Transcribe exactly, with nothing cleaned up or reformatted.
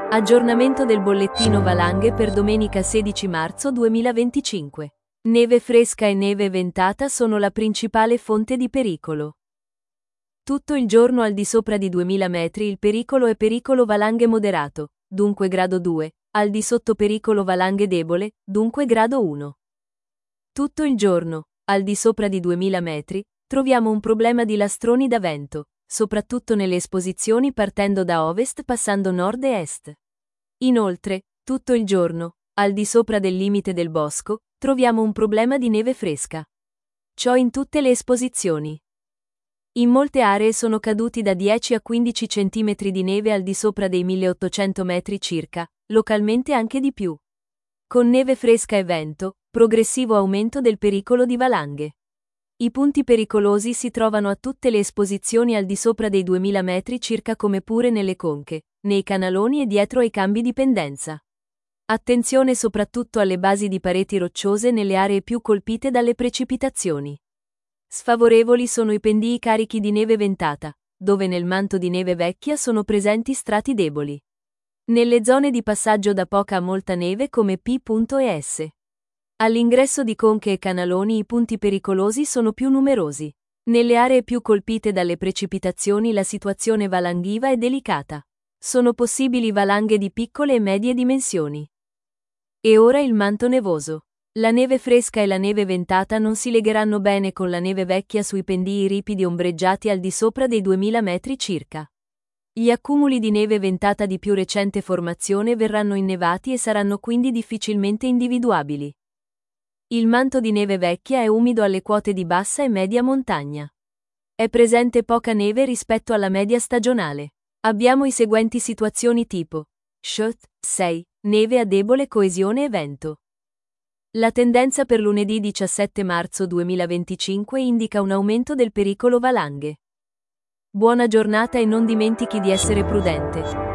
Aggiornamento del bollettino valanghe per domenica sedici marzo duemilaventicinque. Neve fresca e neve ventata sono la principale fonte di pericolo. Tutto il giorno al di sopra di duemila metri il pericolo è pericolo valanghe moderato, dunque grado due, al di sotto pericolo valanghe debole, dunque grado uno. Tutto il giorno, al di sopra di duemila metri, troviamo un problema di lastroni da vento, soprattutto nelle esposizioni partendo da ovest passando nord e est. Inoltre, tutto il giorno, al di sopra del limite del bosco, troviamo un problema di neve fresca. Ciò in tutte le esposizioni. In molte aree sono caduti da dieci a quindici centimetri di neve al di sopra dei milleottocento metri circa, localmente anche di più. Con neve fresca e vento, progressivo aumento del pericolo di valanghe. I punti pericolosi si trovano a tutte le esposizioni al di sopra dei duemila metri circa come pure nelle conche, nei canaloni e dietro ai cambi di pendenza. Attenzione soprattutto alle basi di pareti rocciose nelle aree più colpite dalle precipitazioni. Sfavorevoli sono i pendii carichi di neve ventata, dove nel manto di neve vecchia sono presenti strati deboli. Nelle zone di passaggio da poca a molta neve come P e S. All'ingresso di conche e canaloni i punti pericolosi sono più numerosi. Nelle aree più colpite dalle precipitazioni la situazione valanghiva è delicata. Sono possibili valanghe di piccole e medie dimensioni. E ora il manto nevoso. La neve fresca e la neve ventata non si legheranno bene con la neve vecchia sui pendii ripidi ombreggiati al di sopra dei duemila metri circa. Gli accumuli di neve ventata di più recente formazione verranno innevati e saranno quindi difficilmente individuabili. Il manto di neve vecchia è umido alle quote di bassa e media montagna. È presente poca neve rispetto alla media stagionale. Abbiamo i seguenti situazioni tipo S H T sei, neve a debole coesione e vento. La tendenza per lunedì diciassette marzo duemilaventicinque indica un aumento del pericolo valanghe. Buona giornata e non dimentichi di essere prudente.